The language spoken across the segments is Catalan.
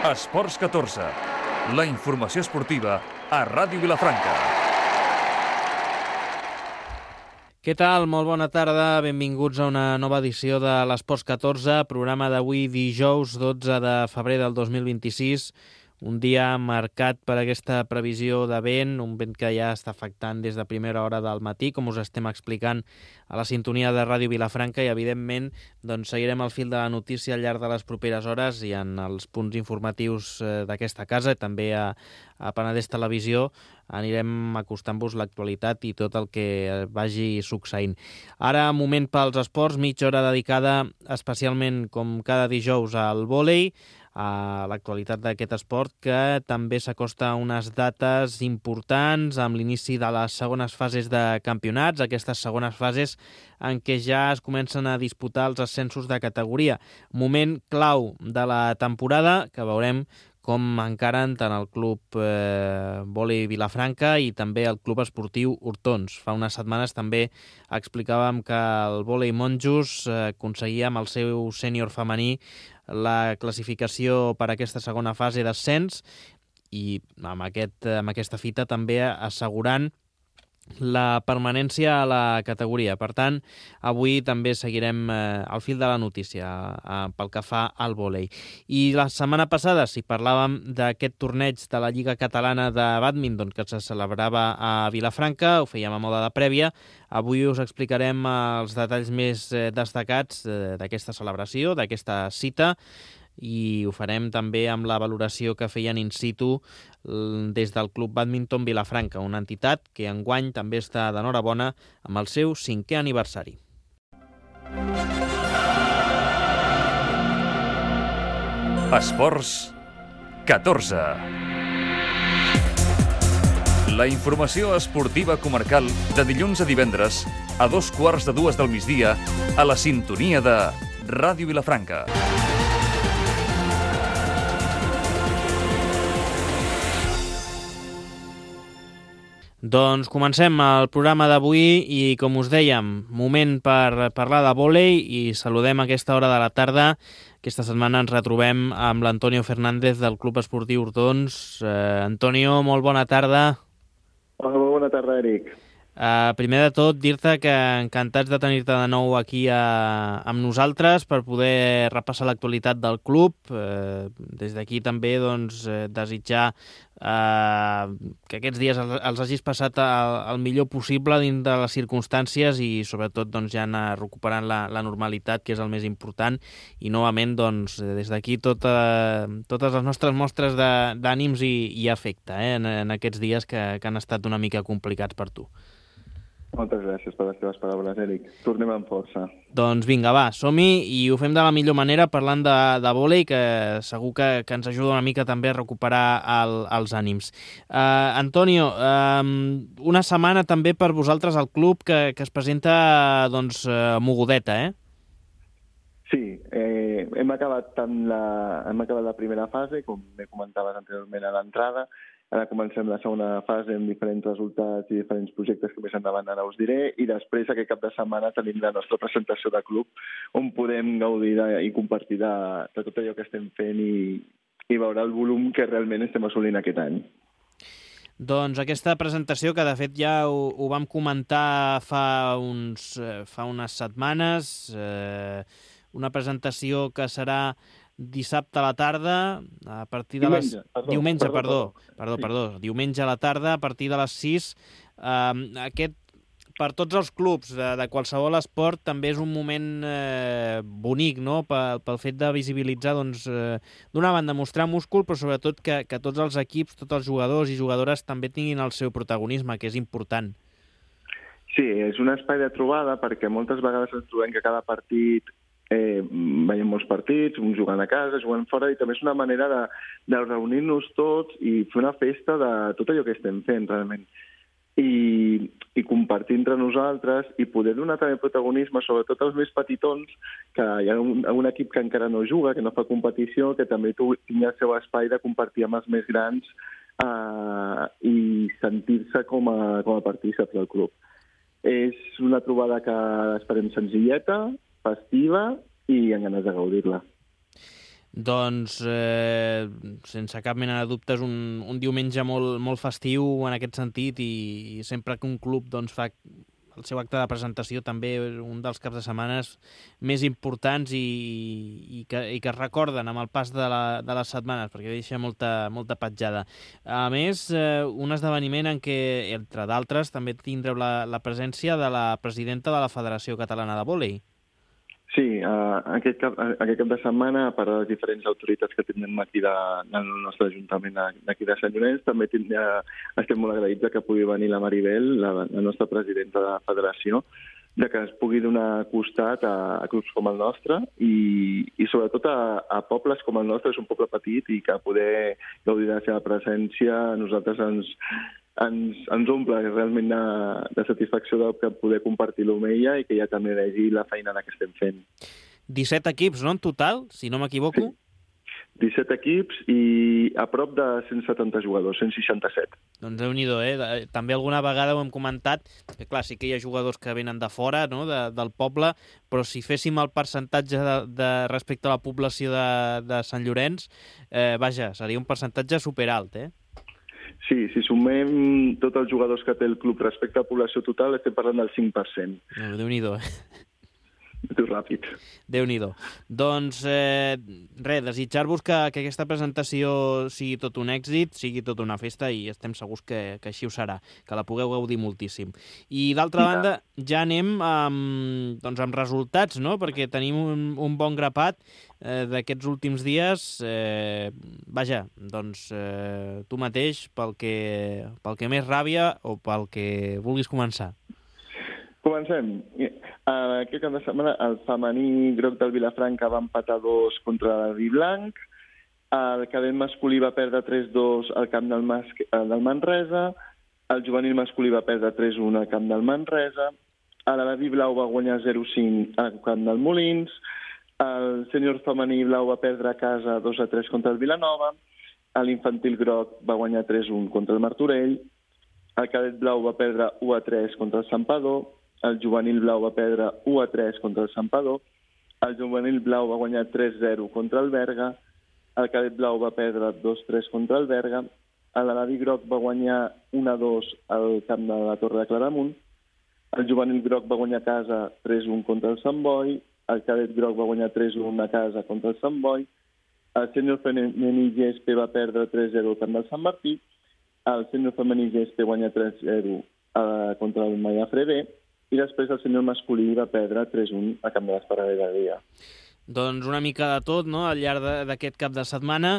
Esports 14, la informació esportiva a Ràdio Vilafranca. Què tal? Molt bona tarda, benvinguts a una nova edició de l'Esports 14, programa d'avui dijous 12 de febrer del 2026, un dia marcat per aquesta previsió de vent, un vent que ja està afectant des de primera hora del matí, com us estem explicant a la sintonia de Ràdio Vilafranca, i evidentment doncs, seguirem el fil de la notícia al llarg de les properes hores i en els punts informatius d'aquesta casa, i també a Penedès Televisió, anirem acostant-vos l'actualitat i tot el que vagi succeint. Ara, moment pels esports, mitja hora dedicada especialment, com cada dijous, al vòlei, a l'actualitat d'aquest esport, que també s'acosta a unes dates importants amb l'inici de les segones fases de campionats, aquestes segones fases en què ja es comencen a disputar els ascensos de categoria. Moment clau de la temporada que veurem com encaren tant el Club Vòlei Vilafranca i també el Club Esportiu Hortons. Fa unes setmanes també explicàvem que el Vòlei Monjos aconseguia amb el seu sènior femení la classificació per a aquesta segona fase d'ascens i amb aquesta fita també assegurant la permanència a la categoria. Per tant, avui també seguirem al fil de la notícia pel que fa al vòlei. I la setmana passada, si parlàvem d'aquest torneig de la Lliga Catalana de Bàdminton que se celebrava a Vilafranca, ho fèiem a moda de prèvia, avui us explicarem els detalls més destacats d'aquesta celebració, d'aquesta cita, i ho farem també amb la valoració que feien in situ des del Club Bàdminton Vilafranca, una entitat que enguany també està d'enhorabona amb el seu 5è aniversari. Esports 14. La informació esportiva comarcal de dilluns a divendres a 2:15 del migdia a la sintonia de Ràdio Vilafranca. Doncs comencem el programa d'avui i, com us dèiem, moment per parlar de vòlei i saludem a aquesta hora de la tarda. Aquesta setmana ens retrobem amb l'Antonio Fernández del Club Esportiu Hortons. Antonio, molt bona tarda. Hola, molt bona tarda, Eric. Primer de tot, dir-te que encantats de tenir-te de nou aquí amb nosaltres per poder repassar l'actualitat del club. Des d'aquí també desitjar que aquests dies els hagis passat el millor possible dins de les circumstàncies i sobretot ja anar recuperant la normalitat, que és el més important, i novament des d'aquí totes les nostres mostres d'ànims i afecte en aquests dies que han estat una mica complicats per tu. Moltes gràcies per les teves paraules, Eric. Tornem amb força. Doncs vinga, va, som-hi i ho fem de la millor manera parlant de vòlei, que segur que ens ajuda una mica també a recuperar els ànims. Antonio, una setmana també per vosaltres al club que es presenta mogudeta, eh? Sí, hem acabat la primera fase, com bé comentaves anteriorment a l'entrada. Ara comencem la segona fase amb diferents resultats i diferents projectes que més endavant ara us diré, i després aquest cap de setmana tenim la nostra presentació de club on podem gaudir i compartir de tot allò que estem fent i veure el volum que realment estem assolint aquest any. Doncs aquesta presentació, que de fet ja ho vam comentar fa unes setmanes, una presentació que serà dissabte a la tarda, a partir de Diumenge a la tarda, a partir de les 6. Aquest, per tots els clubs de qualsevol esport, també és un moment bonic, no?, pel fet de visibilitzar, d'una banda, mostrar múscul, però sobretot que tots els equips, tots els jugadors i jugadores també tinguin el seu protagonisme, que és important. Sí, és un espai de trobada, perquè moltes vegades ens trobem que cada partit veiem molts partits, uns jugant a casa, jugant fora, i també és una manera de reunir-nos tots i fer una festa de tot allò que estem fent, realment. I compartir entre nosaltres i poder donar també protagonisme, sobretot als més petitons, que hi ha un equip que encara no juga, que no fa competició, que també tingui el seu espai de compartir amb els més grans i sentir-se com a partícips del club. És una trobada que esperem senzilleta, festiva i amb ganes de gaudir-la. Doncs, sense cap mena de dubtes, un diumenge molt festiu en aquest sentit, i sempre que un club doncs, fa el seu acte de presentació també un dels caps de setmana més importants i que es recorden amb el pas de les setmanes, perquè deixa molta petjada. A més, un esdeveniment en què, entre d'altres, també tindreu la presència de la presidenta de la Federació Catalana de Vòlei. Sí, aquest cap de setmana, per a les diferents autoritats que tindrem aquí del nostre Ajuntament d'aquí de Sant Llorenç, també estem molt agraïts que pugui venir la Maribel, la nostra presidenta de la federació, de que es pugui donar costat a clubs com el nostre i sobretot a pobles com el nostre, és un poble petit, i que poder gaudir de la seva presència a nosaltres ens omple realment de satisfacció de poder compartir-lo amb ella i que ella també vegi la feina que estem fent. 17 equips, no, en total, si no m'equivoco? Sí. 17 equips i a prop de 170 jugadors, 167. Doncs Déu-n'hi-do, També alguna vegada ho hem comentat, que clar, sí que hi ha jugadors que venen de fora, no?, del poble, però si féssim el percentatge respecte a la població de Sant Llorenç, seria un percentatge superalt, Sí, si sumem tots els jugadors que té el club respecte a la població total, estem parlant del 5%. Déu-n'hi-do, Tu ràpid. Déu-n'hi-do. Doncs, desitjar-vos que aquesta presentació sigui tot un èxit, sigui tot una festa, i estem segurs que així ho serà, que la pugueu gaudir moltíssim. I d'altra banda, ja anem amb resultats, no?, perquè tenim un bon grapat d'aquests últims dies. Tu mateix, pel que més ràbia o pel que vulguis començar. Comencem. Aquest cap de setmana el femení groc del Vilafranca va empatar 2 contra el Viblanc, el cadet masculí va perdre 3-2 al camp del Manresa, el juvenil masculí va perdre 3-1 al camp del Manresa, l'Alaví Blau va guanyar 0-5 al camp del Molins, el sènior femení blau va perdre a casa 2-3 contra el Vilanova, l'infantil groc va guanyar 3-1 contra el Martorell, el cadet blau va perdre 1-3 contra el Santpedor, el juvenil blau va perdre 1-3 contra el Santpedor, el juvenil blau va guanyar 3-0 contra el Berga, el cadet blau va perdre 2-3 contra el Berga, l'Alaví groc va guanyar 1-2 al camp de la Torre de Claramunt, el juvenil groc va guanyar a casa 3-1 contra el Sant Boi, el cadet groc va guanyar 3-1 a casa contra el Sant Boi, el sènior femení GSP va perdre 3-0 al camp del Sant Martí, el sènior femení GSP guanya 3-0 contra el Mallafre B, i després el sènior masculí va perdre 3-1 a camp de l'Esparregueria. Doncs una mica de tot, no?, al llarg d'aquest cap de setmana.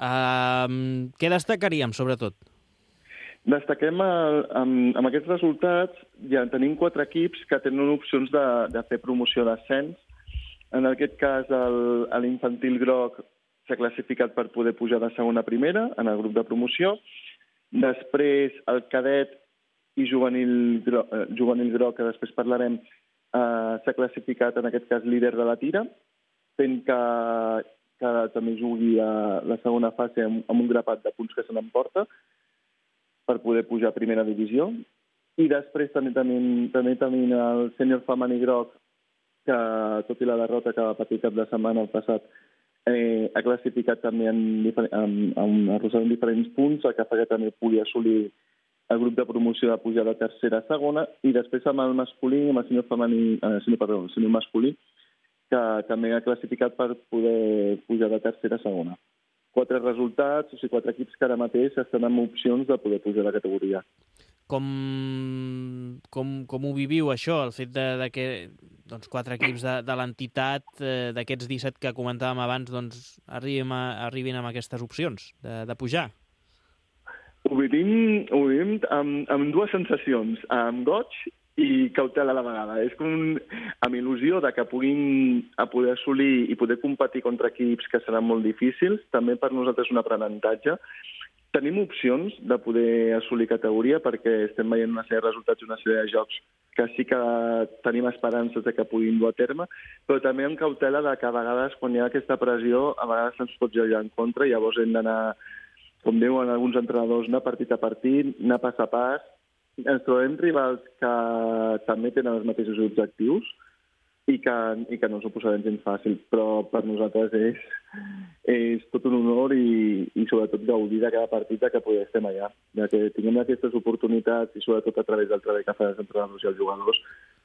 Què destacaríem, sobretot? Destaquem amb aquests resultats, ja tenim 4 equips que tenen opcions de fer promoció d'ascens. En aquest cas, l'infantil groc s'ha classificat per poder pujar de segona a primera en el grup de promoció. Després, el cadet i juvenil groc, que després parlarem, s'ha classificat, en aquest cas, líder de la tira, fent que també jugui a la segona fase amb un grapat de punts que se n'emporta per poder pujar a primera divisió. I després també tenim el sènior femení groc, que tot i la derrota que va patir cap de setmana el passat, ha classificat també arrossegant diferents punts, el que fa que també pugui assolir el grup de promoció de pujar de tercera a segona, i després amb el masculí, amb el sènior masculí, que també ha classificat per poder pujar de tercera a segona. 4 resultats, o sigui, 4 equips que ara mateix estan amb opcions de poder pujar de categoria. Com ho viviu, això, el fet que 4 equips de l'entitat, d'aquests 17 que comentàvem abans, arribin amb aquestes opcions de pujar? Ho vivim amb 2 sensacions, amb goig i cautela a la vegada. És com amb il·lusió de que puguin poder assolir i poder competir contra equips que seran molt difícils. També per nosaltres un aprenentatge. Tenim opcions de poder assolir categoria perquè estem veient una sèrie de resultats i una sèrie de jocs que sí que tenim esperances de que puguin dur a terme, però també amb cautela de que a vegades, quan hi ha aquesta pressió, a vegades ens pot girar en contra i llavors hem d'anar, com diuen alguns entrenadors, anar partit a partit, anar pas a pas. Ens trobem rivals que també tenen els mateixos objectius, i que no s'ho posarem gens fàcil, però per nosaltres és tot un honor i sobretot gaudir de cada partit que poder estem allà, ja que tinguem aquestes oportunitats i sobretot a través del treball que fan els entrenadors i els jugadors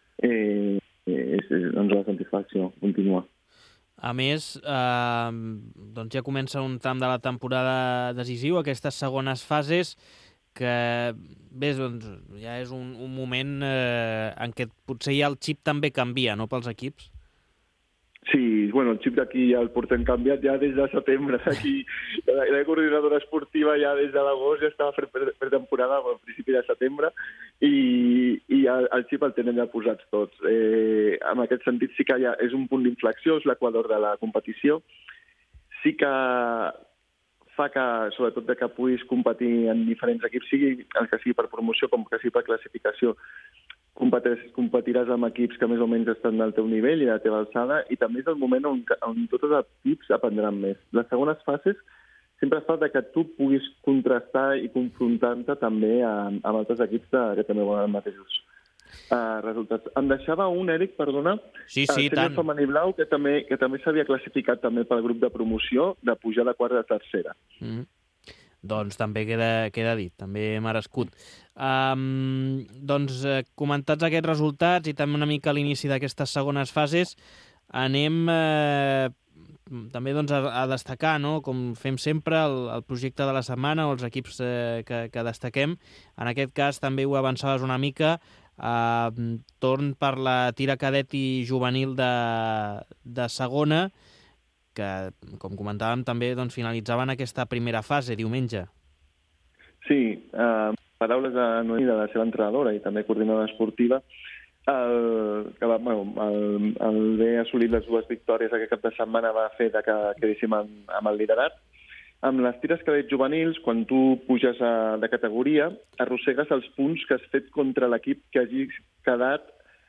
és la satisfacció continua. A més, doncs ja comença un tram de la temporada decisiu, aquestes segones fases, que bé, doncs, ja és un moment en què potser ja el xip també canvia, no?, pels equips. Sí, bueno, el xip d'aquí ja el portem canviat ja des de setembre. Aquí la coordinadora esportiva ja des de l'agost ja estava per temporada al principi de setembre i el xip el tenen ja posats tots. En aquest sentit sí que ja és un punt d'inflexió, és l'equador de la competició. Sí que fa que, sobretot, que puguis competir en diferents equips, sigui el que sigui per promoció com que sigui per classificació, competiràs amb equips que més o menys estan al teu nivell i a la teva alçada, i també és el moment on tots els equips aprendran més. Les segones fases sempre es fa que tu puguis contrastar i confrontar-te també amb altres equips que també volen els mateixos resultats. Em deixava un, Eric, perdona, sí, el tant. femení blau, que també s'havia classificat també pel grup de promoció de pujar de quarta a tercera. Doncs també queda dit, també merescut. Doncs comentats aquests resultats i també una mica a l'inici d'aquestes segones fases, anem també doncs, a destacar, no?, com fem sempre, el projecte de la setmana o els equips que destaquem. En aquest cas també ho avançaves una mica, torn per la tira cadet i juvenil de segona, que, com comentàvem, també doncs, finalitzaven aquesta primera fase diumenge. Sí, paraules de Noemí, de la seva entrenadora i també coordinadora esportiva, el haver assolit les dues victòries aquest cap de setmana va fer que quedéssim amb el liderat. Amb les tires cadets juvenils, quan tu puges de categoria, arrossegues els punts que has fet contra l'equip que hagi quedat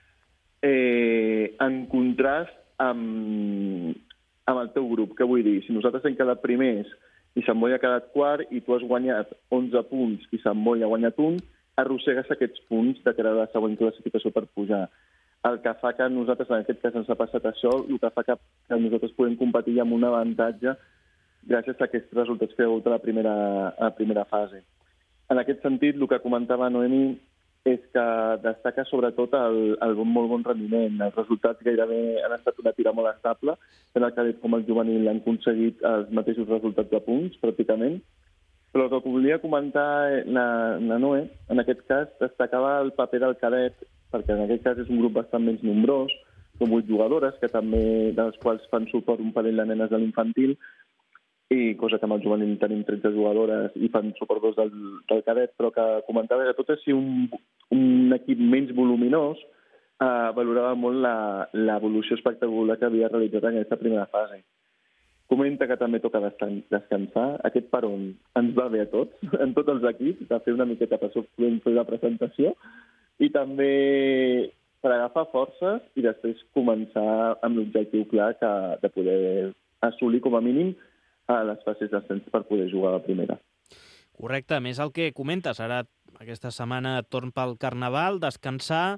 en contrast amb el teu grup. Què vull dir? Si nosaltres hem quedat primers i Sant Boi ha quedat quart i tu has guanyat 11 punts i Sant Boi ha guanyat un, arrossegues aquests punts de cara a la següent classificació per pujar. El que fa que nosaltres, en aquest cas, ens ha passat això, el que fa que nosaltres podem competir amb un avantatge gràcies a aquests resultats que hi ha hagut a la primera fase. En aquest sentit, el que comentava Noemí és que destaca sobretot el molt bon rendiment. Els resultats gairebé han estat una tira molt estable, tant el cadet com el juvenil han aconseguit els mateixos resultats de punts, pràcticament. Però el que volia comentar la Noe, en aquest cas, destacava el paper del cadet, perquè en aquest cas és un grup bastant menys nombrós, com 8 jugadores, que també de les quals fan suport un parell de nenes de l'infantil, i cosa que amb el juvenil tenim 13 jugadores i fan suport 2 del cadet, però que comentava que tot i un equip menys voluminós, valorava molt l'evolució espectacular que havia realitzat en aquesta primera fase. Comenta que també toca descansar. Aquest peron ens va bé a tots, en tots els equips, de fer una miqueta per fer la presentació, i també per agafar forces i després començar amb l'objectiu clar de poder assolir com a mínim a les fases d'ascens per poder jugar a la primera. Correcte, a més el que comentes, ara aquesta setmana torn pel Carnaval, descansar,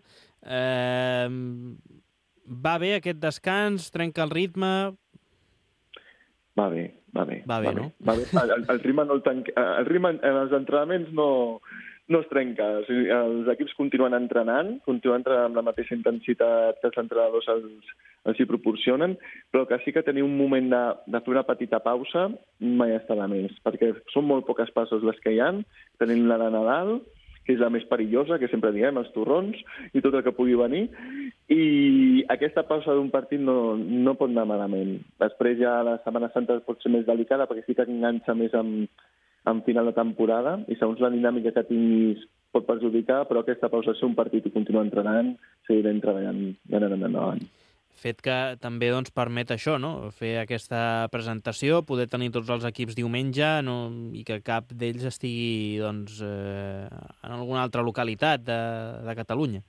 va bé aquest descans, trenca el ritme? Va bé, no? Va bé. El ritme en els entrenaments no es trenca. O sigui, els equips continuen entrenant amb la mateixa intensitat que els entrenadors els hi proporcionen, però que sí que tenir un moment de fer una petita pausa mai està de més, perquè són molt poques passes les que hi ha. Tenim la de Nadal, que és la més perillosa, que sempre diem, els torrons i tot el que pugui venir, i aquesta pausa d'un partit no pot anar malament. Després ja la Setmana Santa pot ser més delicada, perquè sí que enganxa més en final de temporada, i segons la dinàmica que tinguis pot perjudicar, però aquesta pausa és un partit i continuar entrenant, seguirem treballant i anant endavant. Fet que també doncs, permet això, no?, fer aquesta presentació, poder tenir tots els equips diumenge i que cap d'ells estigui doncs, en alguna altra localitat de Catalunya.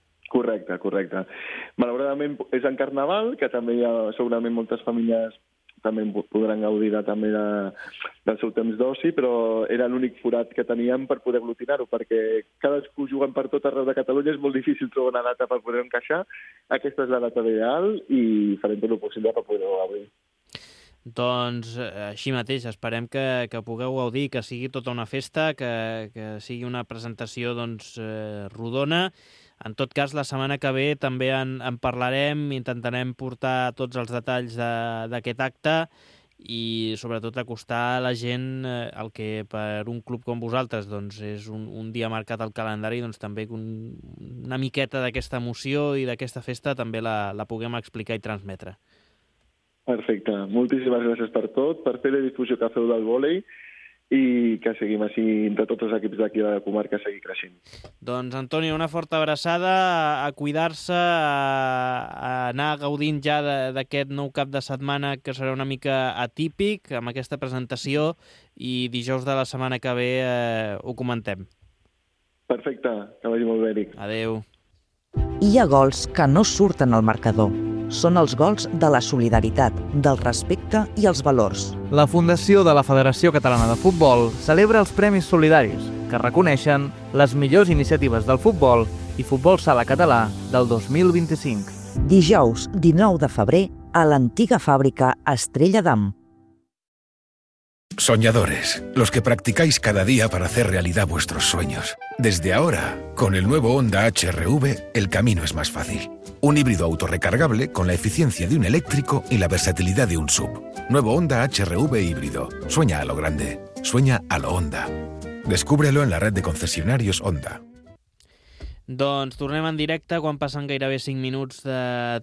Correcte. Malauradament és en Carnaval, que també hi ha segurament moltes famílies també podran gaudir també del seu temps d'oci, però era l'únic forat que teníem per poder aglutinar-ho, perquè cadascú jugant per tot arreu de Catalunya és molt difícil trobar una data per poder encaixar. Aquesta és la data ideal i farem tot el possible per poder-ho gaudir. Doncs així mateix, esperem que pugueu gaudir, que sigui tota una festa, que sigui una presentació rodona. En tot cas, la setmana que ve també en parlarem, intentarem portar tots els detalls d'aquest acte i sobretot acostar a la gent el que per un club com vosaltres és un dia marcat al calendari, també una miqueta d'aquesta emoció i d'aquesta festa també la puguem explicar i transmetre. Perfecte. Moltíssimes gràcies per tot, per fer la difusió que feu del vòlei i que seguim així entre tots els equips d'aquí de la comarca a seguir creixent. Doncs, Antonio, una forta abraçada, a cuidar-se, a anar gaudint ja d'aquest nou cap de setmana que serà una mica atípic amb aquesta presentació i dijous de la setmana que ve ho comentem. Perfecte, que vagi molt bé, Eric. Adéu. Hi ha gols que no surten al marcador. Són els gols de la solidaritat, del respecte i els valors. La Fundació de la Federació Catalana de Futbol celebra els Premis Solidaris, que reconeixen les millors iniciatives del futbol i futbol sala català del 2025. Dijous 19 de febrer a l'antiga fàbrica Estrella d'Am. Soñadores, los que practicáis cada día para hacer realidad vuestros sueños. Desde ahora, con el nuevo Honda HR-V, el camino es más fácil. Un híbrido autorrecargable con la eficiencia de un eléctrico y la versatilidad de un SUV. Nuevo Honda HR-V híbrido. Sueña a lo grande. Sueña a lo Honda. Descúbrelo en la red de concesionarios Honda. Doncs tornem en directe quan passen gairebé 5 minuts de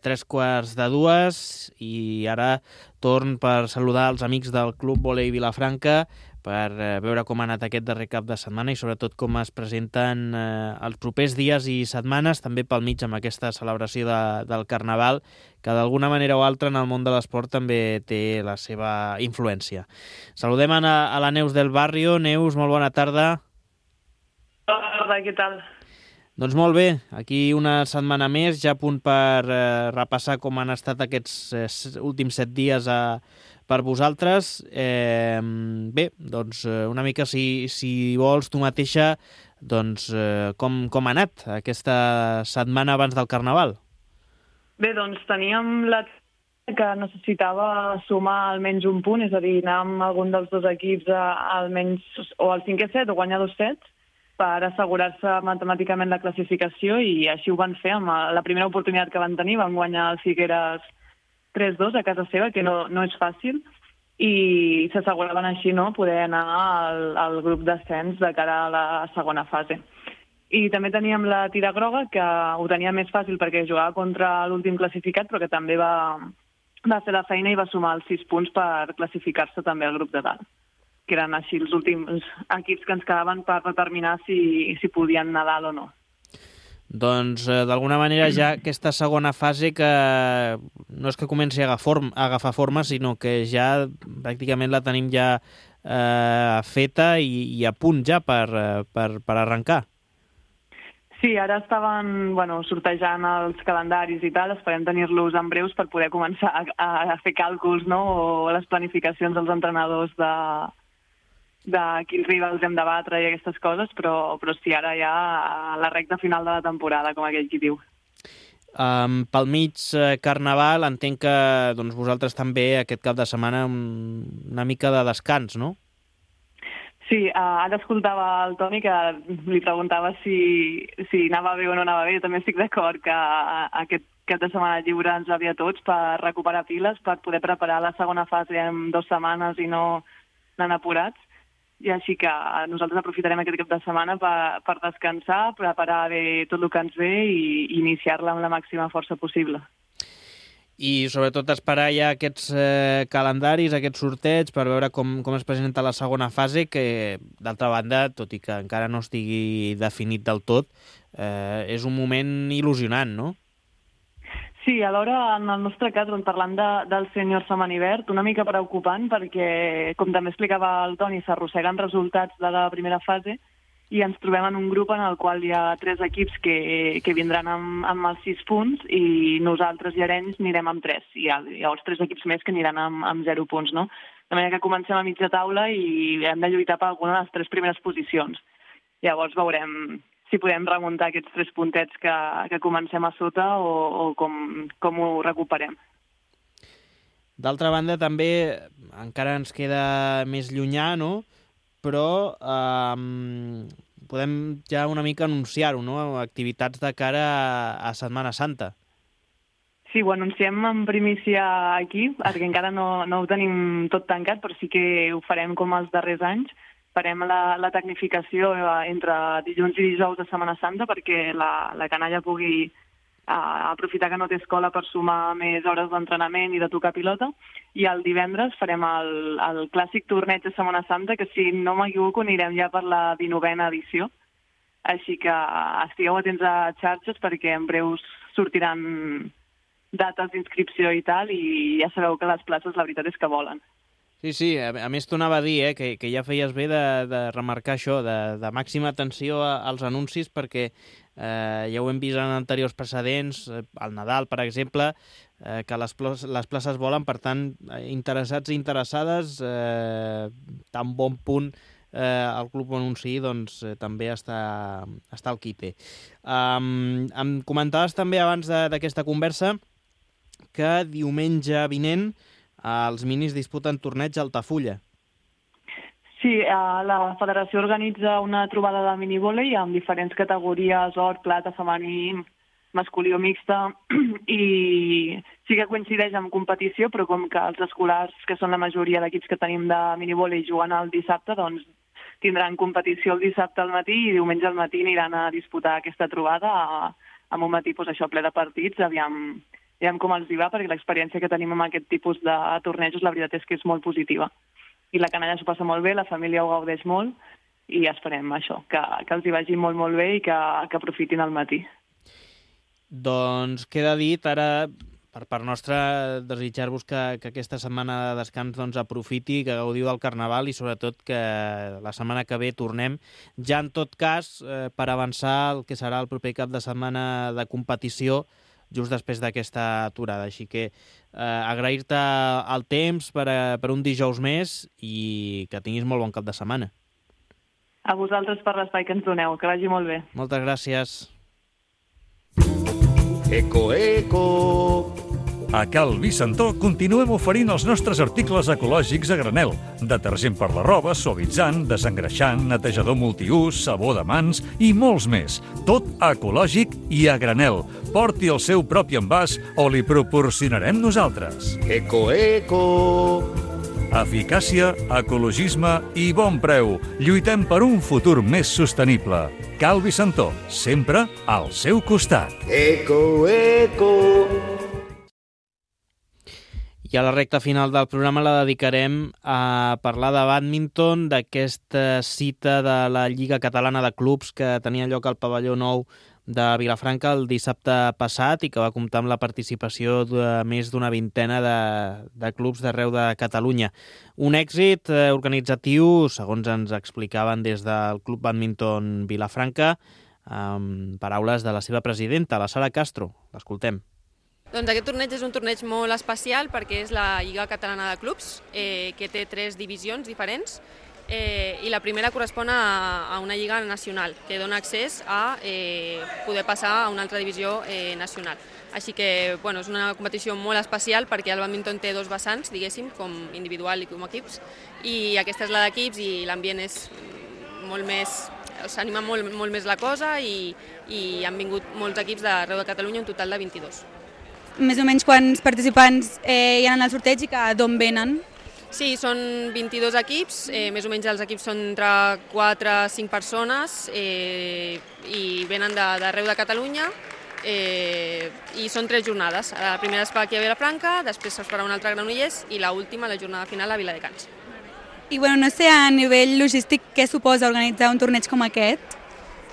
3:45 i ara torn per saludar els amics del Club Vòlei Vilafranca per veure com ha anat aquest darrer cap de setmana i sobretot com es presenten els propers dies i setmanes, també pel mig amb aquesta celebració del Carnaval, que d'alguna manera o altra en el món de l'esport també té la seva influència. Saludem a la Neus del Barrio. Neus, molt bona tarda. Bona tarda, què tal? Doncs molt bé, aquí una setmana més, ja a punt per repassar com han estat aquests últims 7 dies per vosaltres. Bé, doncs una mica, si vols tu mateixa, doncs com ha anat aquesta setmana abans del Carnaval? Bé, doncs teníem la que necessitava sumar almenys un punt, és a dir, anar amb algun dels dos equips almenys o al 5è set o guanyar 2 sets, per assegurar-se matemàticament la classificació i així ho van fer amb la primera oportunitat que van tenir. Van guanyar el Figueres 3-2 a casa seva, que no és fàcil, i s'asseguraven així poder anar al grup d'ascens de cara a la segona fase. I també teníem la tira groga, que ho tenia més fàcil perquè jugava contra l'últim classificat, però que també va fer la feina i va sumar els 6 punts per classificar-se també al grup de dalt, que eren així els últims equips que ens quedaven per determinar si podien anar dalt o no. Doncs, d'alguna manera, ja aquesta segona fase que no és que comenci a agafar forma, sinó que ja pràcticament la tenim ja feta i a punt ja per arrencar. Sí, ara estaven sortejant els calendaris i tal, esperem tenir-los en breus per poder començar a fer càlculs, o les planificacions dels entrenadors de quins rivals hem de batre i aquestes coses, però sí, ara ja a la recta final de la temporada, com aquell qui diu. Pel mig Carnaval, entenc que vosaltres també aquest cap de setmana una mica de descans, no? Sí, ara escoltava el Toni que li preguntava si anava bé o no anava bé. Jo també estic d'acord que aquest cap de setmana lliure ens va bé a tots per recuperar piles, per poder preparar la segona fase en 2 setmanes i no anar apurats. I així que nosaltres aprofitarem aquest cap de setmana per descansar, preparar bé tot el que ens ve i iniciar-la amb la màxima força possible. I sobretot esperar ja aquests calendaris, aquests sorteigs, per veure com es presenta la segona fase, que d'altra banda, tot i que encara no estigui definit del tot, és un moment il·lusionant, no? Sí, alhora, en el nostre cas, parlant del sènior Samanivert, una mica preocupant perquè, com també explicava el Toni, s'arrosseguen resultats de la primera fase i ens trobem en un grup en el qual hi ha 3 equips que vindran amb els 6 punts i nosaltres i Arenys anirem amb 3. I llavors 3 equips més que aniran amb 0 punts, no? De manera que comencem a mitja taula i hem de lluitar per alguna de les 3 primeres posicions. Llavors veurem si podem remuntar aquests 3 puntets que comencem a sota o com ho recuperem. D'altra banda, també encara ens queda més llunyà, no? Però podem ja una mica anunciar-ho, no? Activitats de cara a Setmana Santa. Sí, ho anunciem en primícia aquí, perquè encara no ho tenim tot tancat, però sí que ho farem com els darrers anys. Farem la tecnificació entre dilluns i dijous de Setmana Santa perquè la canalla pugui aprofitar que no té escola per sumar més hores d'entrenament i de tocar pilota. I el divendres farem el clàssic torneig de Setmana Santa, que si no m'equivoco anirem ja per la 19a edició. Així que estigueu atents a xarxes perquè en breu sortiran dates d'inscripció i tal, i ja sabeu que les places la veritat és que volen. Sí, a més t'ho anava a dir, que ja feies bé de remarcar això, de màxima atenció als anuncis, perquè ja ho hem vist en anteriors precedents, al Nadal, per exemple, que les places volen, per tant, interessats i interessades, tan bon punt el club ho anunciï, doncs també està al quite. Em comentaves també abans d'aquesta conversa que diumenge vinent els minis disputen torneig a Altafulla. Sí, la federació organitza una trobada de minivòlei amb diferents categories, or, plata, femení, masculí o mixta, i sí que coincideix amb competició, però com que els escolars, que són la majoria d'equips que tenim de minivòlei, juguen el dissabte, doncs tindran competició el dissabte al matí i diumenge al matí aniran a disputar aquesta trobada amb un matí això ple de partits, aviam com els hi va, perquè l'experiència que tenim amb aquest tipus de tornejos la veritat és que és molt positiva. I la canalla s'ho passa molt bé, la família ho gaudeix molt i esperem això, que els hi vagi molt, molt bé i que aprofitin el matí. Doncs queda dit ara, per part nostra, desitjar-vos que aquesta setmana de descans doncs, aprofiti, que gaudiu del Carnaval i sobretot que la setmana que ve tornem. Ja en tot cas, per avançar el que serà el proper cap de setmana de competició, just després d'aquesta aturada. Així que agrair-te el temps per un dijous més i que tinguis molt bon cap de setmana. A vosaltres per l'espai que ens doneu, que vagi molt bé. Moltes gràcies. Eco, eco! A Cal Vicentó continuem oferint els nostres articles ecològics a granel. Detergent per la roba, suavitzant, desengreixant, netejador multiús, sabó de mans i molts més. Tot ecològic i a granel. Porti el seu propi envàs o li proporcionarem nosaltres. Eco, eco! Eficàcia, ecologisme i bon preu. Lluitem per un futur més sostenible. Cal Vicentó, sempre al seu costat. Eco, eco! I a la recta final del programa la dedicarem a parlar de bàdminton, d'aquesta cita de la Lliga Catalana de Clubs que tenia lloc al pavelló nou de Vilafranca el dissabte passat i que va comptar amb la participació de més d'una vintena de clubs d'arreu de Catalunya. Un èxit organitzatiu, segons ens explicaven des del Club Bàdminton Vilafranca, amb paraules de la seva presidenta, la Sara Castro. L'escoltem. Doncs aquest torneig és un torneig molt especial perquè és la Lliga Catalana de Clubs, que té 3 divisions diferents, i la primera correspon a una lliga nacional que dona accés a poder passar a una altra divisió nacional. Així que és una competició molt especial perquè el bàdminton té 2 vessants, diguéssim, com individual i com equips, i aquesta és la d'equips i l'ambient és molt més... s'anima molt més la cosa i han vingut molts equips d'arreu de Catalunya, un total de 22. Més o menys quants participants hi ha en el sorteig i d'on venen? Sí, són 22 equips, més o menys els equips són entre 4 i 5 persones i venen d'arreu de Catalunya i són 3 jornades. La primera es fa aquí a Vilafranca, després es farà una altra a Granollers i l'última, la jornada final, a Viladecans. I no sé, a nivell logístic, què suposa organitzar un torneig com aquest?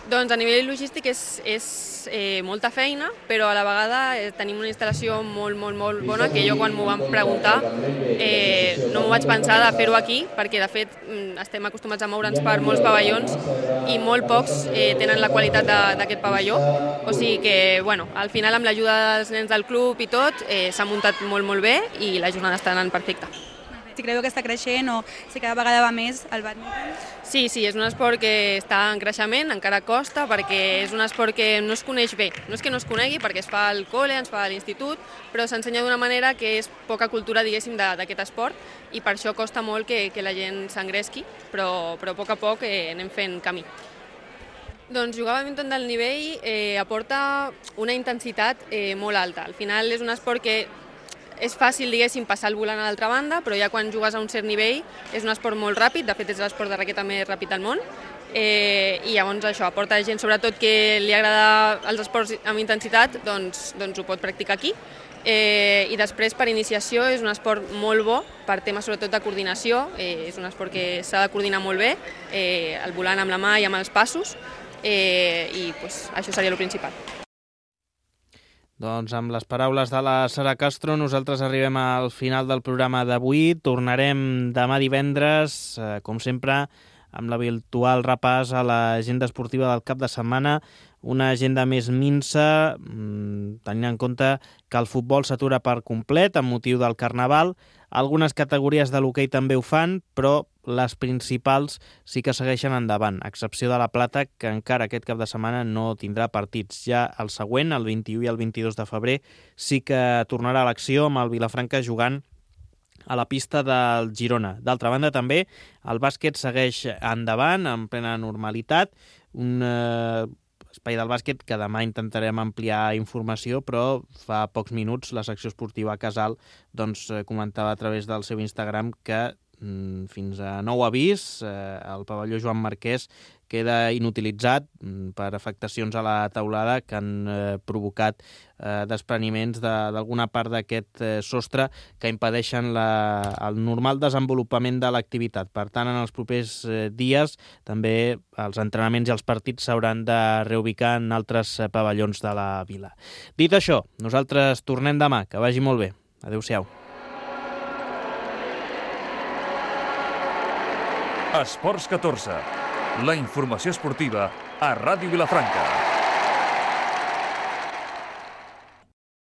Doncs a nivell logístic és molta feina, però a la vegada tenim una instal·lació molt bona que jo quan m'ho van preguntar no m'ho vaig pensar de fer-ho aquí, perquè de fet estem acostumats a moure'ns per molts pavellons i molt pocs tenen la qualitat d'aquest pavelló. O sigui que, bueno, al final amb l'ajuda dels nens del club i tot s'ha muntat molt bé i la jornada està anant perfecta. Si creieu que està creixent o si cada vegada va més el bàdminton? Sí, és un esport que està en creixement, encara costa, perquè és un esport que no es coneix bé. No és que no es conegui, perquè es fa al col·le, ens fa a l'institut, però s'ensenya d'una manera que és poca cultura, diguéssim, d'aquest esport, i per això costa molt que la gent s'engresqui, però a poc anem fent camí. Doncs jugar a bàdminton del nivell aporta una intensitat molt alta. Al final és un esport que és fàcil, diguéssim, passar el volant a l'altra banda, però ja quan jugues a un cert nivell és un esport molt ràpid, de fet és l'esport de raqueta més ràpid del món, i llavors això aporta gent, sobretot que li agrada els esports amb intensitat, doncs ho pot practicar aquí. I després per iniciació és un esport molt bo per temes sobretot de coordinació, és un esport que s'ha de coordinar molt bé, el volant amb la mà i amb els passos, i això seria el principal. Doncs amb les paraules de la Sara Castro nosaltres arribem al final del programa d'avui. Tornarem demà divendres, com sempre, amb la virtual repàs a l'agenda esportiva del cap de setmana, una agenda més minsa, tenint en compte que el futbol s'atura per complet amb motiu del Carnaval. Algunes categories de l'hoquei també ho fan, però les principals sí que segueixen endavant, a excepció de la plata, que encara aquest cap de setmana no tindrà partits. Ja el següent, el 21 i el 22 de febrer, sí que tornarà a l'acció amb el Vilafranca jugant a la pista del Girona. D'altra banda, també, el bàsquet segueix endavant, en plena normalitat, un espai del bàsquet que demà intentarem ampliar informació, però fa pocs minuts la secció esportiva Casal comentava a través del seu Instagram que fins a nou avís el pavelló Joan Marquès queda inutilitzat per afectacions a la teulada que han provocat despreniments d'alguna part d'aquest sostre que impedeixen el normal desenvolupament de l'activitat. Per tant, en els propers dies també els entrenaments i els partits s'hauran de reubicar en altres pavellons de la vila. Dit això, nosaltres tornem demà. Que vagi molt bé. Adéu-siau. Esports 14. La informació esportiva a Ràdio Vilafranca.